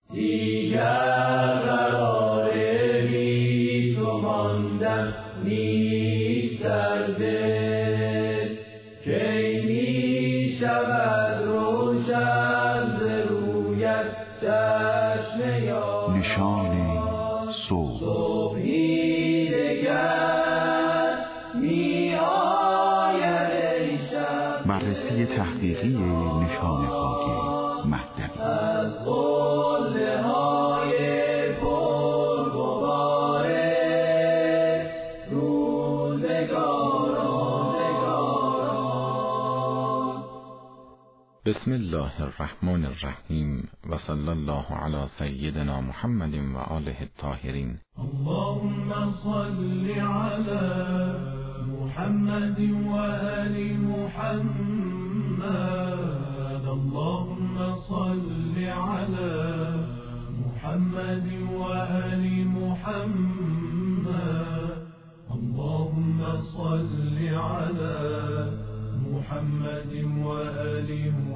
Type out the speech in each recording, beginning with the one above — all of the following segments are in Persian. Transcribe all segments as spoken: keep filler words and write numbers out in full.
دیگر قرار بی تو ماندن نیست در دل، کی می شود روشن ز رویت چشم یار. نشان صبح. صبحی دگر می آید ای شب. بررسی تحقیقی نشان خاکی مهدوی. از قله های پرغباره روزگاران. بسم الله الرحمن الرحیم و صلی الله علی سیدنا محمد و آله الطاهرین. اللهم صل علی محمد و آل محمد. اللهم صل علی محمد و آل محمد. اللهم صل علی محمد و آل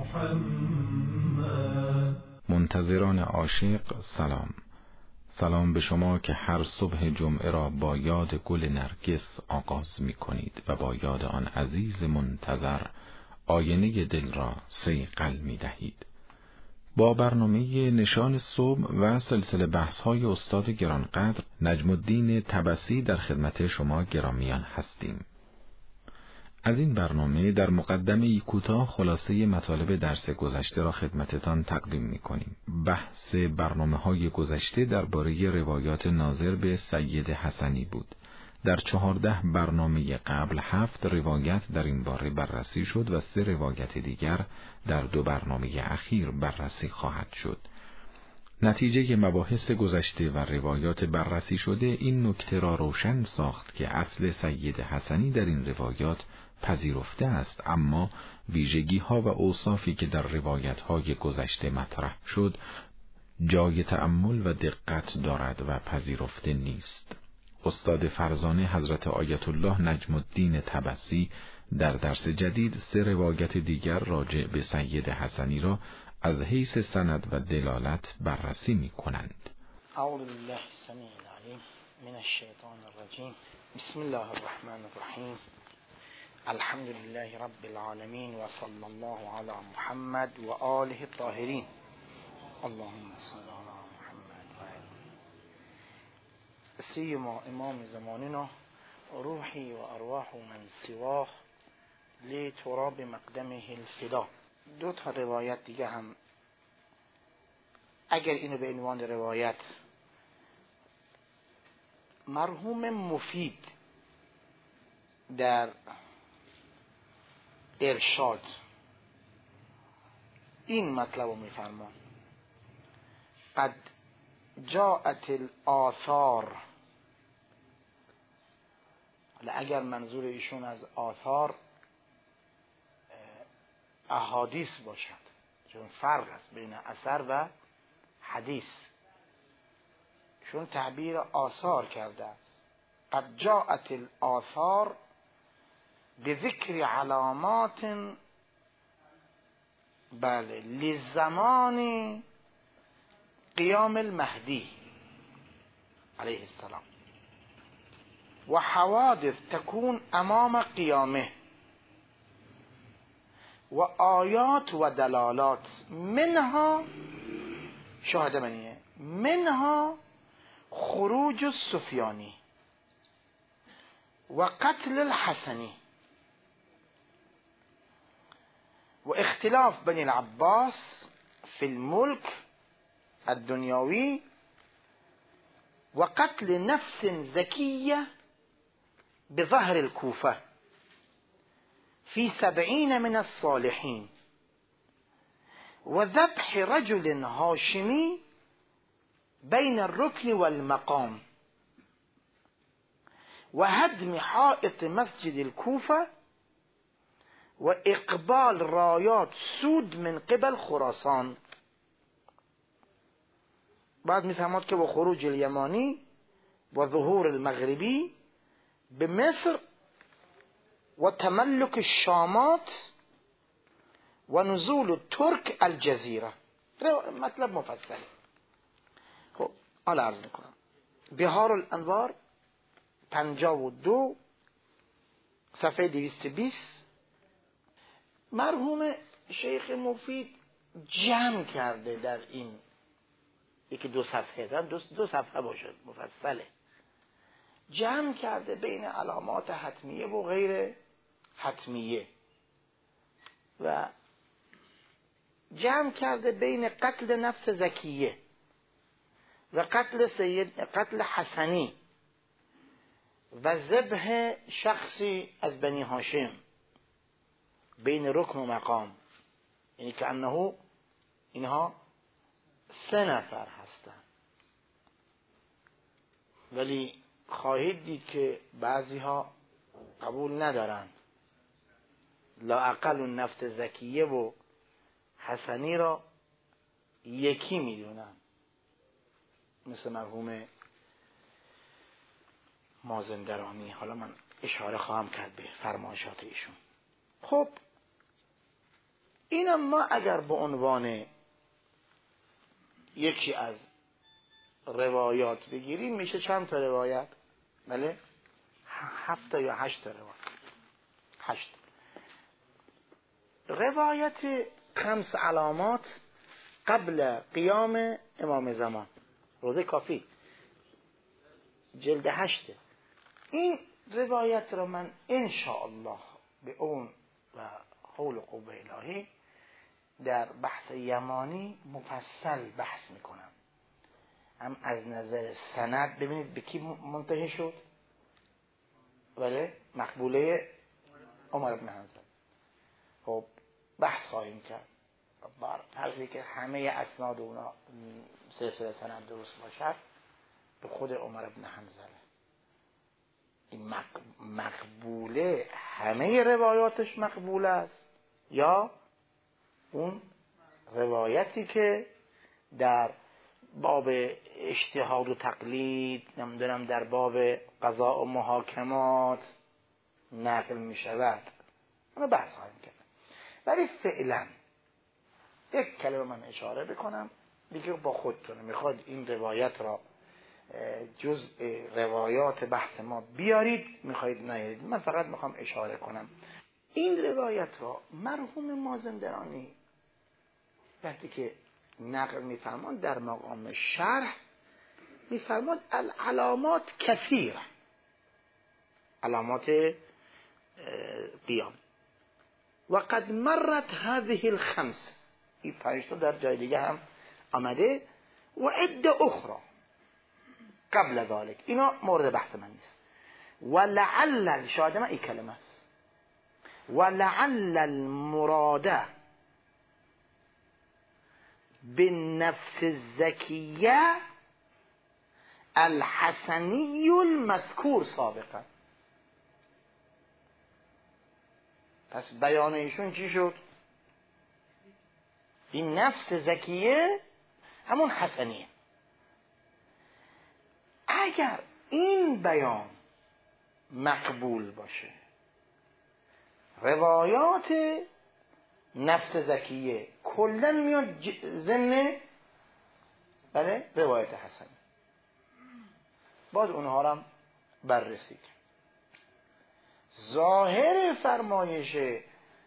محمد. منتظران عاشق سلام. سلام به شما که هر صبح جمعه را با یاد گل نرگس آغاز می کنید و با یاد آن عزیز منتظر آینه دل را صیقل می دهید. با برنامه نشان صبح و سلسله بحث های استاد گرانقدر نجم الدین طبسی در خدمت شما گرامیان هستیم. از این برنامه در مقدمه کوتاه خلاصه مطالب درس گذشته را خدمتتان تقدیم می کنیم. بحث برنامه های گذشته درباره روایات ناظر به سید حسنی بود. در چهارده برنامه قبل هفت روایت در این باره بررسی شد و سه روایت دیگر در دو برنامه اخیر بررسی خواهد شد. نتیجه مباحث گذشته و روایات بررسی شده این نکته را روشن ساخت که اصل سید حسنی در این روایات پذیرفته است، اما ویژگی ها و اوصافی که در روایت های گذشته مطرح شد جای تأمل و دقت دارد و پذیرفته نیست. استاد فرزانه حضرت آیت الله نجم الدین طبسی در درس جدید سه روایت دیگر راجع به سید حسنی را از حیث سند و دلالت بررسی می کنند. اعوذ بالله السمیع العلیم من الشیطان الرجیم. بسم الله الرحمن الرحیم. الحمد لله رب العالمین و صلی الله علی محمد و آله الطاهرین. اللهم صل علی محمد و آله. سیما امام زماننا روحی و ارواح من سواه لتراب مقدمه الفدا. دو تا روایت دیگه هم اگر اینو به عنوان روایت مرحوم مفید در ارشاد این مطلب رو میفرمان: قد جاءت الآثار. اگر منظور ایشون از آثار احادیث باشد، چون فرق است بین اثر و حدیث، چون تعبیر آثار کرده است. قد جاءت الآثار بذکر علامات بله لزمان قیام المهدی علیه السلام و حوادث تكون امام قیامه و آیات و دلالات منها شاهد منیه منها خروج السفیانی و قتل الحسنی و اختلاف بنی العباس فی الملک الدنیاوی و قتل نفس زکیه بظهر الكوفه في سبعين من الصالحين و ذبح رجل هاشمی بين الركن والمقام و هدم حائط مسجد الكوفة و اقبال رايات سود من قبل خراسان. بعد میفهمد که با خروج الیمانی و ظهور المغربی به مصر و تملک الشامات و نزول ترک الجزیره. مطلب مفصل. خب حالا عرض میکنم. بهار الانوار پنجاه و دو صفحه دویست و بیست. مرحوم شیخ مفید جمع کرده در این یکی دو صفحه، دو, دو صفحه باشه مفصله، جمع کرده بین علامات حتمیه و غیر حتمیه و جمع کرده بین قتل نفس زکیه و قتل سید قتل حسنی و ذبح شخصی از بنی هاشم بین رکن و مقام، یعنی که انه اینها سه نفر هستند. ولی خواهید دید که بعضی ها قبول ندارند، لااقل اون نفس زکیه و حسنی را یکی میدونن، مثل مرحوم مازندرانی. حالا من اشاره خواهم کرد به فرمایشات ایشون. خب اینم ما اگر به عنوان یکی از روایات بگیریم میشه چند تا روایت؟ بله هفت تا یا هشت تا روایت. هشت روایت خمس علامات قبل قیام امام زمان، روزه کافی، جلد هشته. این روایت را من انشاءالله به اون و حول قوه الهی در بحث یمانی مفصل بحث میکنم. هم از نظر سند ببینید به کی منتهی شد، ولی مقبوله عمر بن حنظله. خب بحث خواهیم کرد بر فرضی که همه اسناد اونا سلسله سند درست باشد به خود عمر بن حنظله. این مقبوله همه روایاتش مقبول است یا اون روایتی که در باب اجتهاد و تقلید، نمیدونم در باب قضاء و محاکمات نقل می شود، اونو بحث خواهیم کرد. ولی فعلا یک کلمه من اشاره بکنم دیگه با خودتونه. میخواد این روایت را جزء روایات بحث ما بیارید، میخواید نیارید، من فقط میخوام اشاره کنم. این روایت را مرحوم مازندرانی وقتی که نقل میفرمان در مقام شرح میفرماد العلامات کثیره، علامات قیام و قد مرت هذه الخمس، این پنج تا در جای دیگه هم آمده و عده اخرى قبل ذلك، اینا مورد بحث من نیست. و لعل شاهد من این کلمه است، و لعل المراده بالنفس الزكية الحسني المذكور سابقا. پس بیان ایشون چی شد؟ این نفس زکیه همون حسنیه. اگر این بیان مقبول باشه، روایات نفس زکیه کلا میاد ضمن بله روایت حسن، باز اونها را هم بررسی کرد. ظاهر فرمایش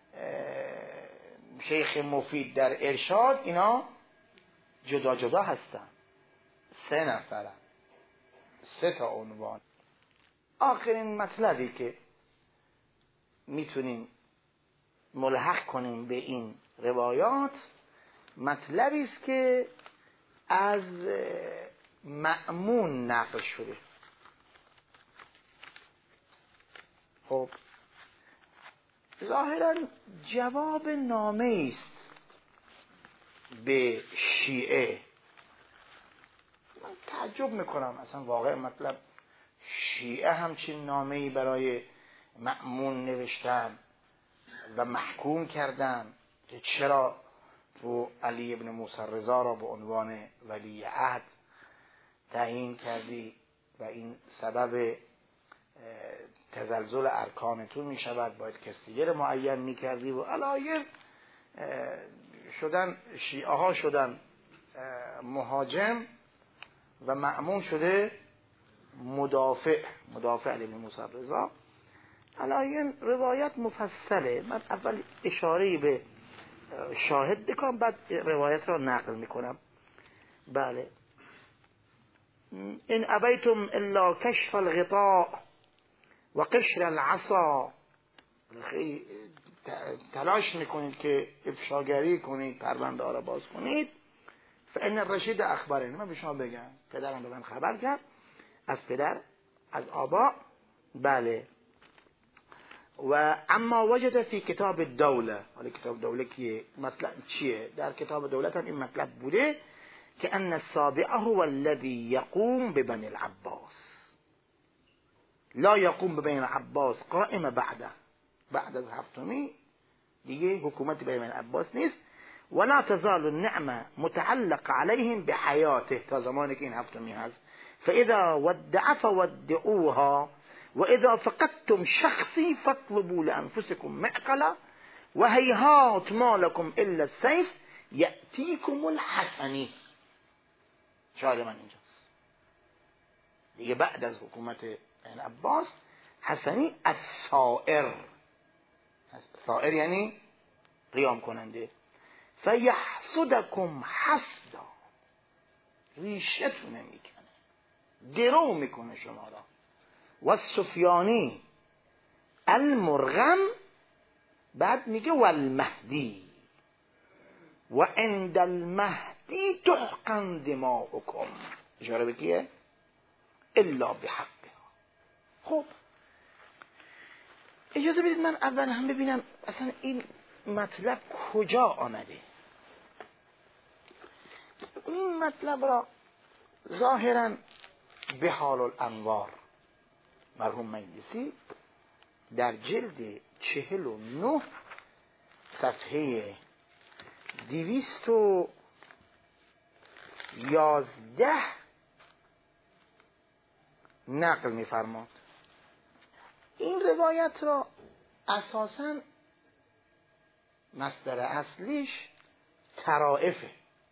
شیخ مفید در ارشاد اینا جدا جدا هستن، سه نفرن، سه تا عنوان. آخرین مطلبی که میتونیم ملحق کنیم به این روایات مطلبی است که از مأمون نقل شده. خب ظاهرا جواب نامه است به شیعه. من تعجب میکنم اصلا واقع مطلب شیعه همچین نامه‌ای برای مأمون نوشتن و محکوم کردن که چرا تو علی ابن موسی رضا را به عنوان ولی عهد تعیین کردی و این سبب تزلزل ارکانتون می شود، باید کسی دیگر معین می کردی و علایر شدن. شیعه ها شدن مهاجم و مأمون شده مدافع مدافع علی موسی رضا. حالا این روایت مفصله، من اول اشاره به شاهد بکنم بعد روایت را نقل میکنم. بله، ان ابیتم الا کشف الغطاء و قشر العصا، خیلی تلاش میکنید که افشاگری کنید، پرونده ها را باز کنید. فان الرشید اخبرنی، من به شما بگم پدرم به من خبر کرد، از پدر از آبا. بله، و اما وجد فی کتاب الدوله، حالا کتاب دوله کیه؟ مطلب چیه؟ در کتاب دولت هم این مطلب بوده که ان السابعه هو الذي يقوم ببني العباس، لا يقوم ببني العباس قائم بعده، بعد از هفتمی دیگه حکومت بني العباس نیست. ولا تزال النعمه متعلق عليهم بحياته، تا زمانی که این هفتمی هست. فاذا ودع فودعوها وإذا فقدتم شخصي فاطلبوا لأنفسكم معقلة وهيهات ما لكم إلا السيف يأتيكم الحسني. شاهد من اینجاست دیگه، بعد از حکومت عباس حسنی الثائر، ثائر یعنی قیام کننده. فیحسدکم حسدا، ریشتونه میکنه، درو میکنه شما را. و سفیانی المرغم، بعد میگه والمهدی و عند المهدی تحقن دماؤکم، اشاره به کیه؟ الا بحقها. خب اجازه بدید من اول هم ببینم اصلا این مطلب کجا آمده. این مطلب را ظاهرا بحال الانوار مرحوم مجلسی در جلد چهل و نه صفحه دویست و یازده نقل می‌فرماد. این روایت را اساساً مصدر اصلیش طرائفه،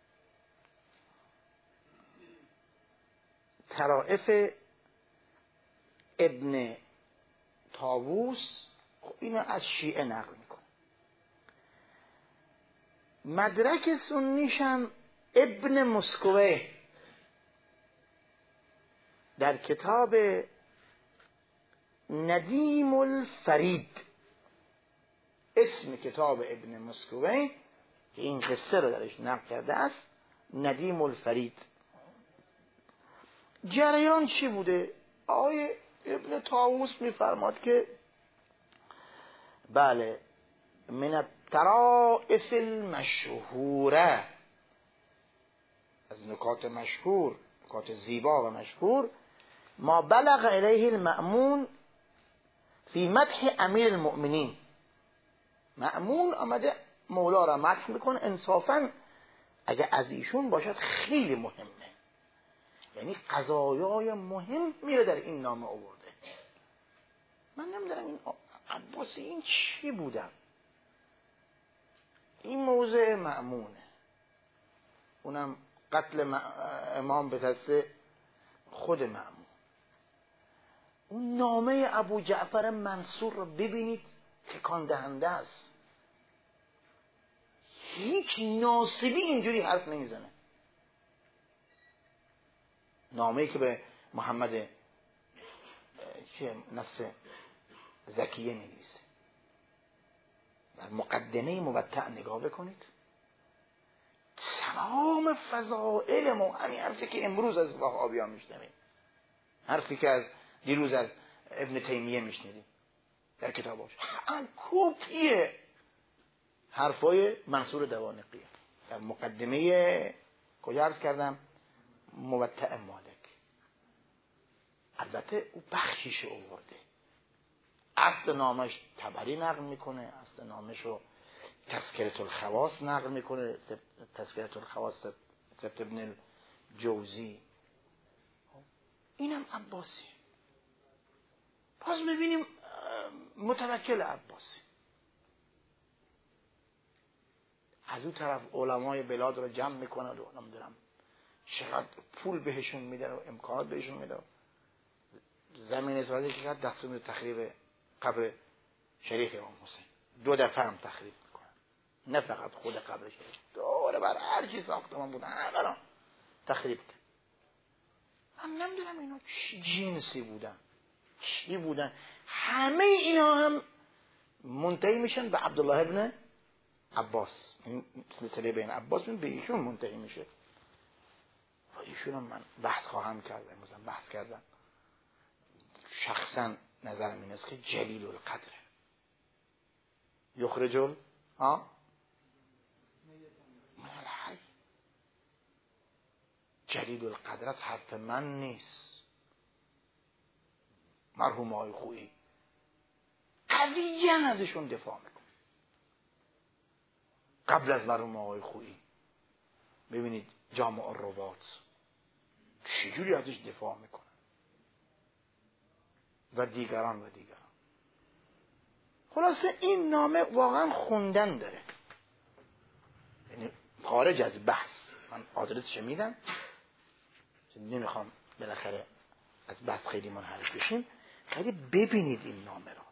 طرائف ابن طاووس، اینو از شیعه نقل میکنه. مدرک سنیشم ابن مسکوه در کتاب ندیم الفرید، اسم کتاب ابن مسکوه که این قصه رو درش نقل کرده است، ندیم الفرید. جریان چی بوده؟ آقای ابن طاووس میفرماد که بله، من الطرائف المشهوره، از نکات مشهور، نکات زیبا و مشهور، ما بلغ الیه المأمون فی مدح امیر المؤمنین. مأمون آمده مولا را مدح میکنه، انصافا اگه از ایشون باشد خیلی مهمه، یعنی قضایای مهم میره در این نامه آورده. من نمیدونم این عباسی این چی بودن. این موضع مأمونه، اونم قتل امام به دست خود مأمون. اون نامه ابو جعفر منصور رو ببینید، تکان دهنده است. هیچ ناصبی اینجوری حرف نمیزنه. نامه‌ای که به محمد چه نفس زکیه می‌نویسه، در مقدمه موطأ نگاه بکنید، تمام فضائل ما، همین حرفی که امروز از وهابیان میشنویم، حرفی که از دیروز از ابن تیمیه میشنیدیم در کتاباش، کپی حرفای منصور دوانقی در مقدمه کجا عرض کردم؟ موطأ مالک. البته او بخشیش آورده، اصل نامش طبری نقل میکنه، اصل نامشو تذکرة الخواص نقل میکنه، تذکرة الخواص سبت ابن الجوزی. اینم عباسی. پس میبینیم متوکل عباسی. از اون طرف علمای بلاد رو جمع میکنه و نمیدونم چقدر پول بهشون میدن و امکانات بهشون میدن. زمین اسرائیل چقدر دستور میده تخریب قبر شریف امام حسین، دو دفعه هم تخریب میکنن، نه فقط خود قبر شریف، دوره بر هر چی ساختمان بودن همه را تخریب کرد. من نمیدونم اینا چی جنسی بودن، چی بودن. همه اینا هم منتهی میشن به عبدالله ابن عباس، این سلسله بین عباس به ایشون منتهی میشه. و ایشون هم من بحث خواهم کرد، امروز بحث کردم. شخصا نظرم این است که جلیل القدره، یخرج ال ها من الحی. جلیل القدرت حرف من نیست. مرحوم آقای خویی قویاً ازشون دفاع میکن. قبل از مرحوم آقای خویی ببینید جامع الروات چجوری ازش دفاع میکنن و دیگران و دیگران. خلاصه این نامه واقعا خوندن داره، یعنی خارج از بحث. من آدرسش میدم، نمیخوام بالاخره از بحث خیلی منحرف بشیم، خیلی ببینید این نامه را.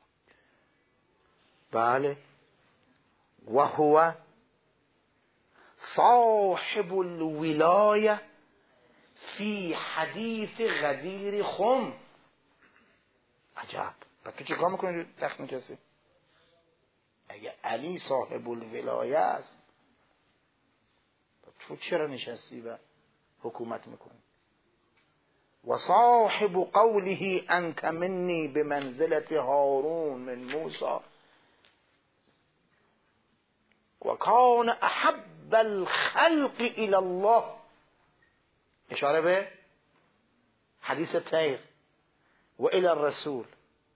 بله، و هو صاحب الولایه فی حدیث غدیر خم. عجب، با تو چه کار میکنی تخت کسی؟ اگه علی صاحب الولایه است، تو چرا نشستی و حکومت میکنی؟ و صاحب قوله انت منی بمنزلت هارون من موسی و کان احب الخلق الى الله، اشاره به حدیث تیر و الى الرسول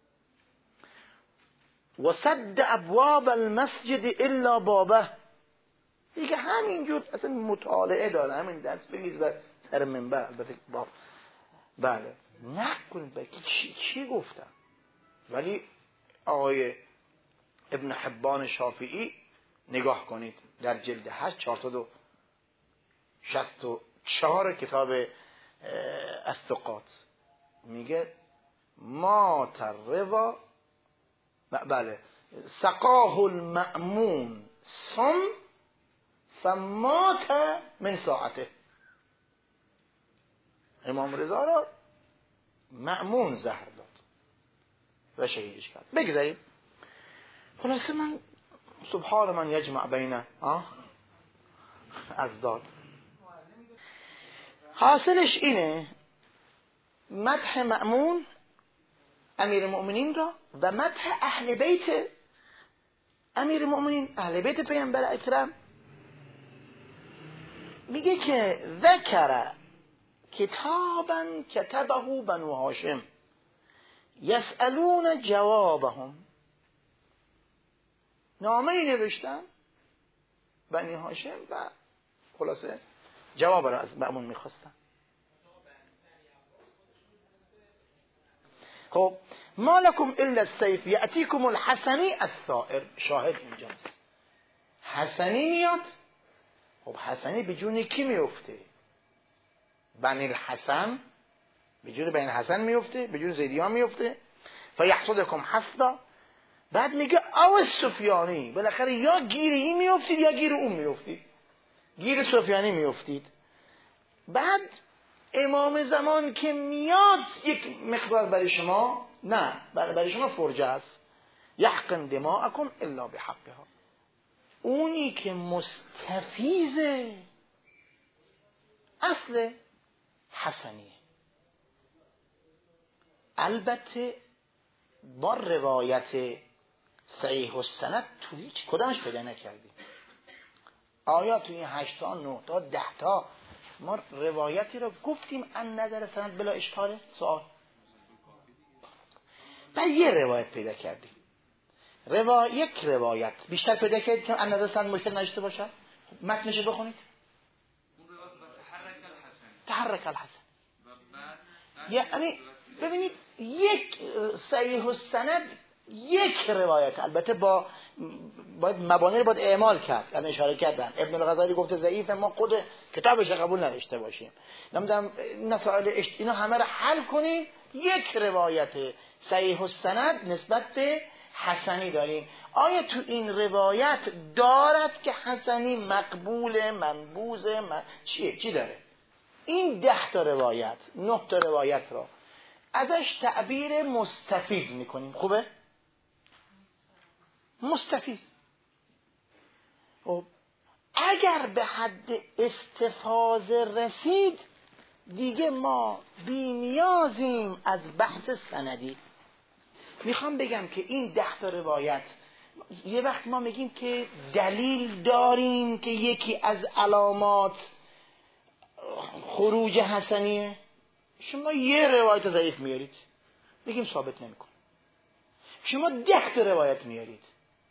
و سد ابواب المسجد الا بابه. دیگه همینجور اصلا مطالعه داره، همین دست بگید و سر منبر. البته با بله نکنید بگید چی, چی گفتم. ولی آقای ابن حبان شافعی نگاه کنید در جلد هشت چهارصد و شصت و چهار کتاب الثقات میگه ما تروا، بله، سقاه المأمون صم فمات من ساعته. امام رضا را مأمون زهر داد و شهیدش کرد. بگذاریم. خلاصه من سبحان من یجمع بین از داد. حاصلش اینه مدح مأمون امیر المؤمنین را و مدح اهل بیت امیر المؤمنین، اهل بیت پیامبر اکرم. میگه که ذکر کتابا کتبه بنو هاشم یسألون جوابهم، نامه نوشتن بنی هاشم و خلاصه جواب را از مأمون میخواستن. خب ما لكم الا السيف یأتیکم الحسنی الثائر. شاهد اینجاست، حسنی میاد. خب حسنی به جون کی میفته؟ بنی الحسن به جون بنی الحسن میفته، به جون زیدیان میفته. فیحصدکم حسدا. بعد میگه او سفیانی، بالاخره یا گیر این میافتید یا گیر اون میافتید، گیر سفیانی میافتید. بعد امام زمان که میاد یک مقدار برای شما، نه برای شما فرجه است. یحقن دماءکم الا بحقها. اونی که مستفیضه اصل حسنیه. البته با روایت صحیح السند تو هیچ کدامش پیدا نکردیم. آیا توی هشت تا نه تا ده تا ما روایتی رو گفتیم ان نظر سند بلا اشکاله؟ سوال. بعد یه روایت پیدا کردیم، روایت یک روایت بیشتر پیدا کردید که ان نظر سند مشکل نشته باشه. متنش بخونید. تحرک الحسن. یعنی ببینید یک صحیح السند یک روایت، البته با باید مبانی رو باید اعمال کرد، یعنی اشاره کردن. ابن الغزالی گفته ضعیفه، ما خود کتابش قبول نداشته باشیم. نمیدونم مسائل اینا همه رو حل کنیم، یک روایت صحیح السند نسبت به حسنی داریم. آیا تو این روایت دارد که حسنی مقبول، منبوذ، من... چیه؟ چی داره؟ این ده تا روایت، نه تا روایت را ازش تعبیر مستفیض میکنیم. خوبه؟ مستفیض. خب اگر به حد استفاضه رسید دیگه ما بی نیازیم از بحث سندی. میخوام بگم که این ده تا روایت، یه وقت ما میگیم که دلیل داریم که یکی از علامات خروج حسنیه. شما یه روایت ضعیف میارید بگیم ثابت نمیکنه. شما ده تا روایت میارید،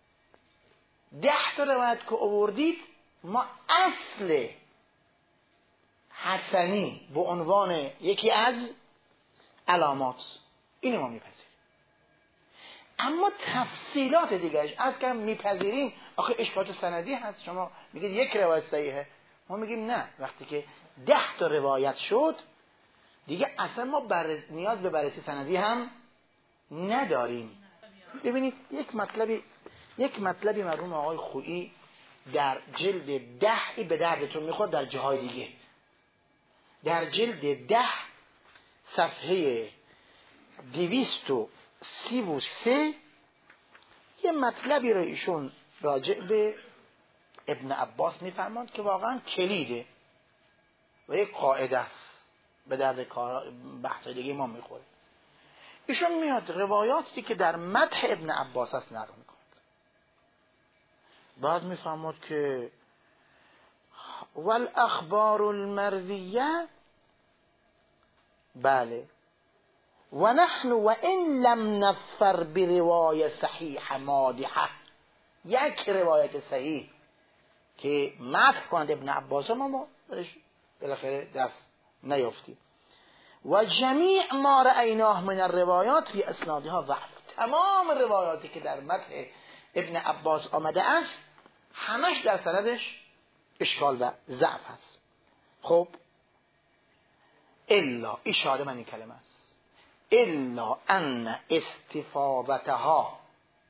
ده تا روایت که آوردید ما اصل حسنی به عنوان یکی از علامات اینو ما میپذیریم. اما تفصیلات دیگرش از کم میپذیریم. آخه اشکالات سندی هست، شما میگید یک روایت صحیحه، ما میگیم نه. وقتی که ده تا روایت شد دیگه اصلا ما بر... نیاز به بررسی سندی هم نداریم. ببینید یک مطلبی یک مطلبی مرحوم آقای خویی در جلد ده به دردتون میخورد، در جاهای دیگه در جلد ده صفحه دویست و سی و سه یه مطلبی رو ایشون راجع به ابن عباس میفرماند که واقعا کلیده و یک قاعده است، به درد کار بحث دیگه ما میخوره. ایشون میاد روایاتی که در مدح ابن عباس است نقل میکند. بعد میفرماد که والاخبار المرویه، بله، و نحن و این لم نفر برواية صحیح مادحه، یک روایت صحیح که مدح کنند ابن عباس ما ما بالاخره دست نیافتیم. و جمیع ما رأیناه من الروایات فی اسنادها ضعف، تمام روایاتی که در مدح ابن عباس آمده است همش در سندش اشکال و ضعف هست. خب الا اشاره من این کلمه است، الا ان استفاضتها،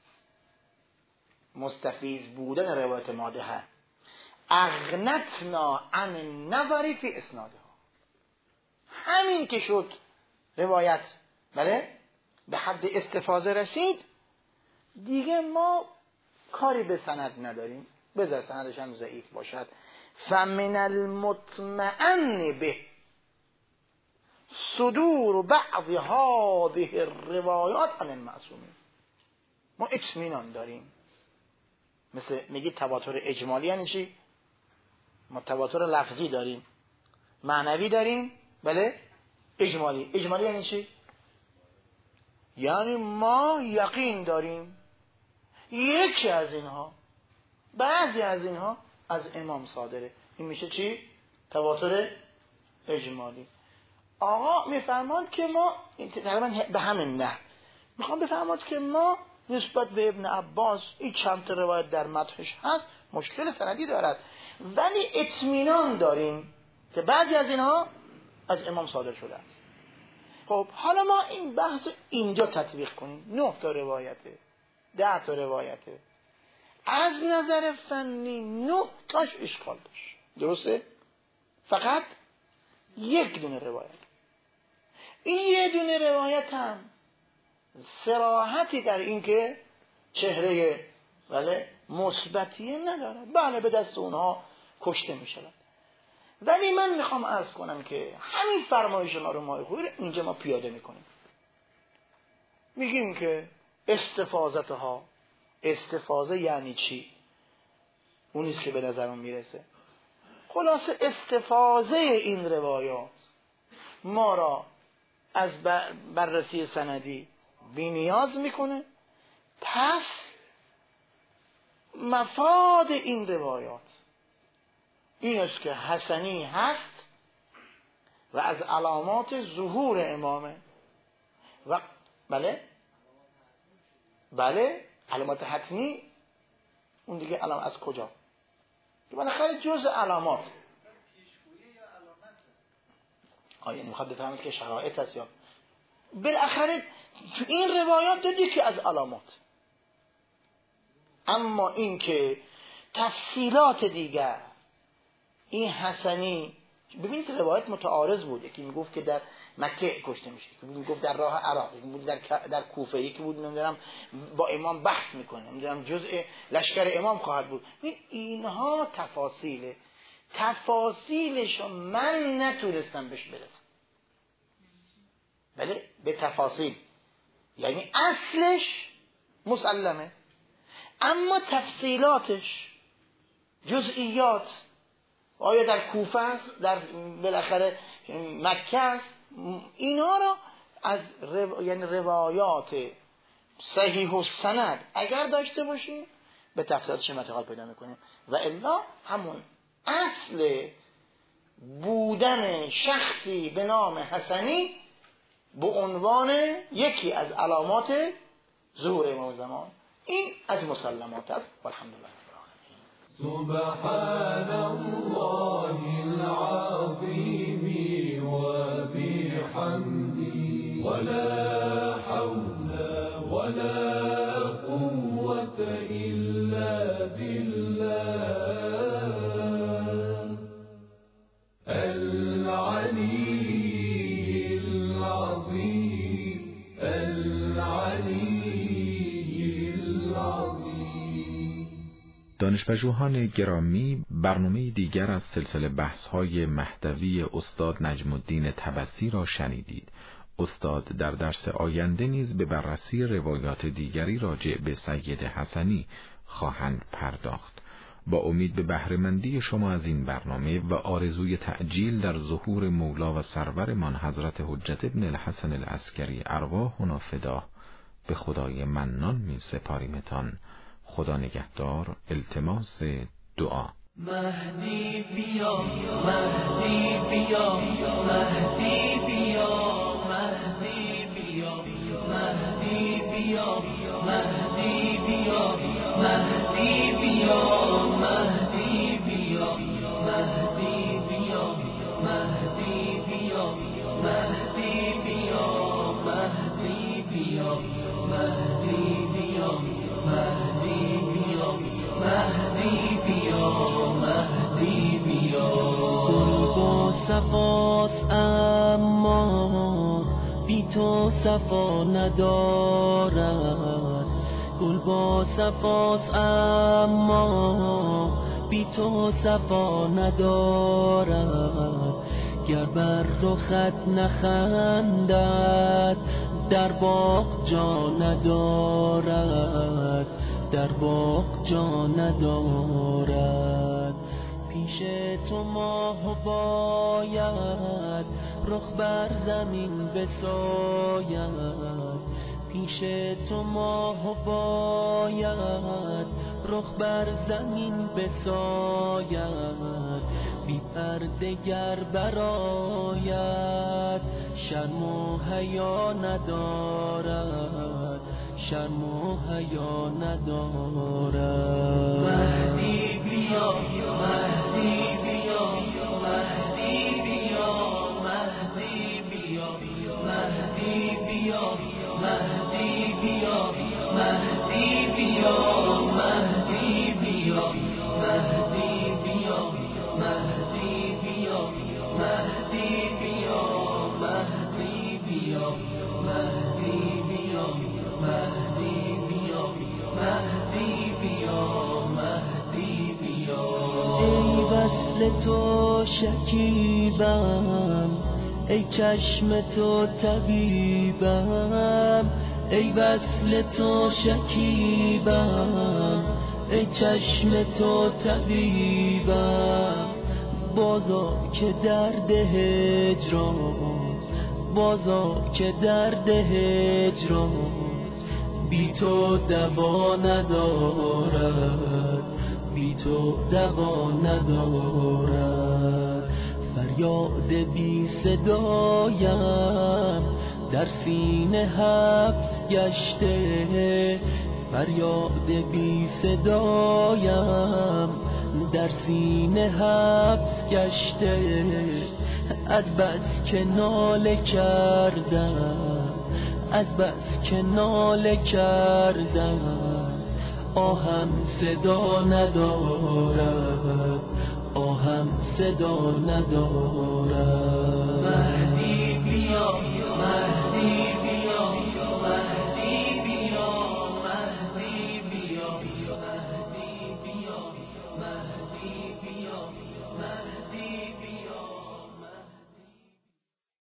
مستفیض بودن روایت مادحه، اغنتنا عن النظر فی اسنادها، همین که شد روایت بله به حد استفاضه رسید دیگه ما کاری به سند نداریم، بذار سندش هم ضعیف باشد. فمن المطمئن به صدور بعض هذه الروایات عن المعصومین، ما اطمینان داریم. مثل میگید تواتر اجمالی یعنی چی؟ ما تواتر لفظی داریم، معنوی داریم، بله، اجمالی. اجمالی یعنی چی؟ یعنی ما یقین داریم یکی از اینها، بعضی از اینها از امام صادره. این میشه چی؟ تواتر اجمالی. آقا میفرماد که ما تقریبا به همین نه میخوام بفرماد که ما نسبت به ابن عباس این چند تا روایت در مدحش هست مشکل سندی دارد، ولی اطمینان داریم که بعضی از اینها از امام صادر شده است. خب حالا ما این بحث اینجا تطبیق کنیم. نه تا روایته، ده تا روایته، از نظر فنی نه تاش اشکال داشت، درسته؟ فقط یک دونه روایت، این یه دونه روایت هم صراحتی در این که چهره بله مثبتیه ندارد، بله به دست اونها کشته می شود. ولی من میخوام عرض کنم که همین فرمایش ما رو ما خویر اینجا ما پیاده میکنیم، میگیم که استفاضتها، استفاضه یعنی چی؟ اونیست که به نظرم میرسه. خلاصه استفاضه این روایات ما را از بررسی سندی بی نیاز میکنه. پس مفاد این روایات این است که حسنی هست و از علامات ظهور امامه و بله بله علامات حتمی اون دیگه علامت از کجا؟ بالاخره جز علامات. آیا میخواد بفهمید که شرایط هست یا بالاخره تو این روایات دو که از علامات. اما این که تفصیلات دیگر، این حسنی، ببینید روایت متعارض بود. یکی میگفت که در مکه کشته میشه، یکی میگفت در راه عراق، یکی بود در در کوفه، یکی بود نمیدونم با امام بحث میکنه، نمیدونم جزء لشکر امام خواهد بود. اینها تفاصیله، تفاصیلشو من نتونستم بهش برسم. بله به تفاصیل، یعنی اصلش مسلمه، اما تفصیلاتش، جزئیات، آیا در کوفه است، در بالاخره مکه است، اینا را از رو... یعنی روایات صحیح و سند اگر داشته باشیم به تفصیلاتش انتقال پیدا میکنیم، و الا همون اصل بودن شخصی به نام حسنی به عنوان یکی از علامات ظهور امام زمان، این از مسلمات است. والحمدلله سبحان الله العظيم وبحمده ولا حول ولا قوة إلا بالله العلي العظيم العلي دانشپژوهان گرامی، برنامه دیگر از سلسله بحث‌های مهدوی استاد نجم الدین طبسی را شنیدید. استاد در درس آینده نیز به بررسی روایات دیگری راجع به سید حسنی خواهند پرداخت. با امید به بهره‌مندی شما از این برنامه و آرزوی تعجیل در ظهور مولا و سرورمان حضرت حجت ابن الحسن العسکری ارواحنا فدا، به خدای منان می سپاریمتان. خدا نگهدار. التماس دعا. مهدی بیا، مهدی بیا، مهدی بیا، مهدی بیا، مهدی بیا، مهدی بیا، مهدی بیا، مهدی بیا، مهدی بیا، مهدی بیا، مهدی بیا، مهدی بیا، مهدی بیا، مهدی بیا، مهدی بیا، مهدی بیا. گل با صفاست اما بی تو صفا ندارد، گل با صفاست اما بی تو صفا ندارد. گر بر رخت نخندد در باغ جا ندارد، در باغ جا ندارد. پیش تو ماه باید رخ بر زمین بساید، پیش تو ماه باید رخ بر زمین بساید. بی پرده گر برآید شرم و حیا ندارد، شرم و حیا ندارد. مهدی بیا، مهدی بیا، مهدی بیا، مهدی بیا، مهدی بیا، مهدی بیا، مهدی بیا، مهدی بیا، مهدی بیا، مهدی بیا، مهدی بیا، مهدی بیا، مهدی بیا، مهدی بیا، مهدی بیا، مهدی بیا. ای وصل تو شکیبم، ای چشم تو طبیبم، ای وصل تو شکیبم، ای چشم تو طبیبم. بازا که درد هجران، بازا که درد هجران بی تو دوا ندارد، بی تو دوا ندارد. فریاد بی صدایم در سینه حبس گشته، فریاد بی صدایم در سینه حبس گشته، از بس که ناله کردم، از بس که ناله کردم، آهم صدا ندارد، آهم صدا ندارد.